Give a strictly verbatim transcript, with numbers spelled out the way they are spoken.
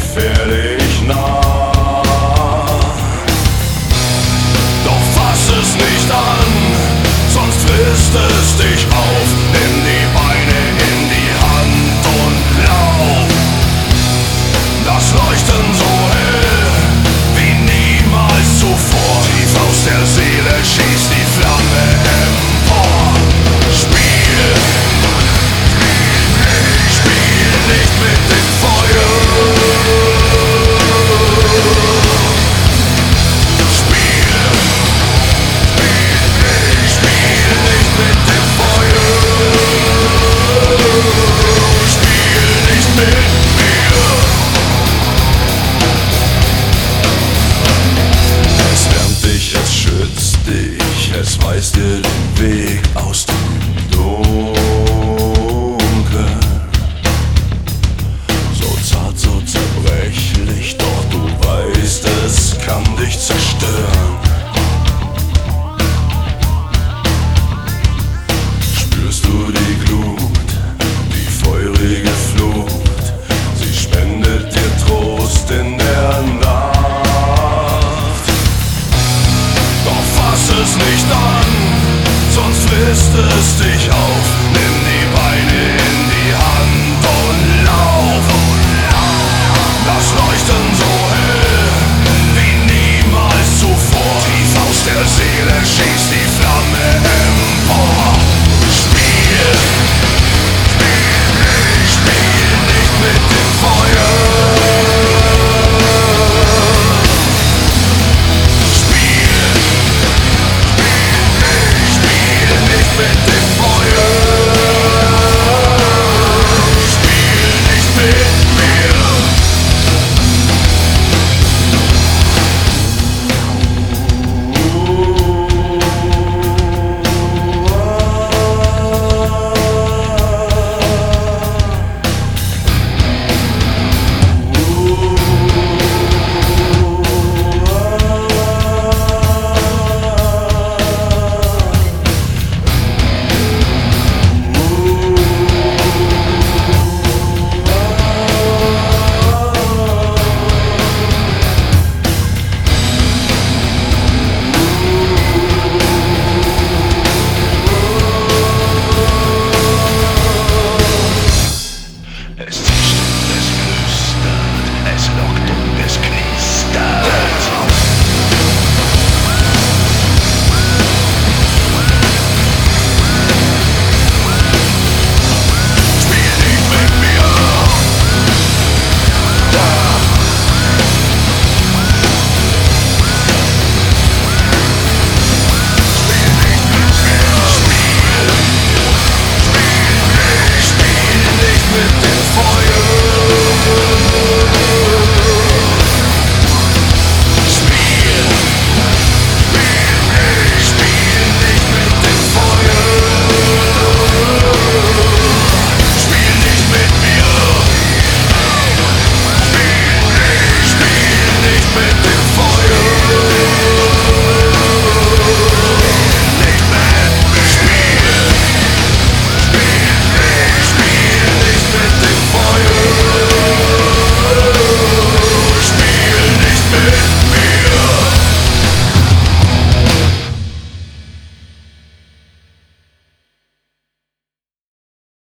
gefährlich nah. Doch fass es nicht an, sonst frisst es dich auf. Nimm die Beine in die Hand und lauf. Das Leuchten so hell wie niemals zuvor. Tief aus der Seele schießt die Flamme empor. Spiel, spiel nicht mit dem Feuer. Spiel, spiel nicht mit dem Feuer. Spiel nicht mit mir. Es wärmt dich, es schützt dich, es weist dir den Weg aus dem Dunkeln. So zart, so zerbrechlich, doch du weißt, es kann dich zerstören. Spürst du die Glut, die feurige Flut, sie spendet dir Trost in der Nacht. Doch fass es nicht an, sonst frisst es dich auf.